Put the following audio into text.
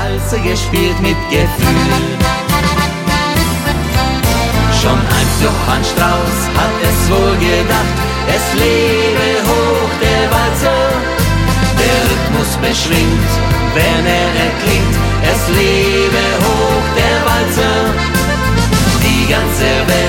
Walze gespielt mit Gefühl. Schon einst Johann Strauss hat es wohl gedacht, es lebe hoch der Walzer. Der Rhythmus beschwingt, wenn er erklingt, es lebe hoch der Walzer. Die ganze Welt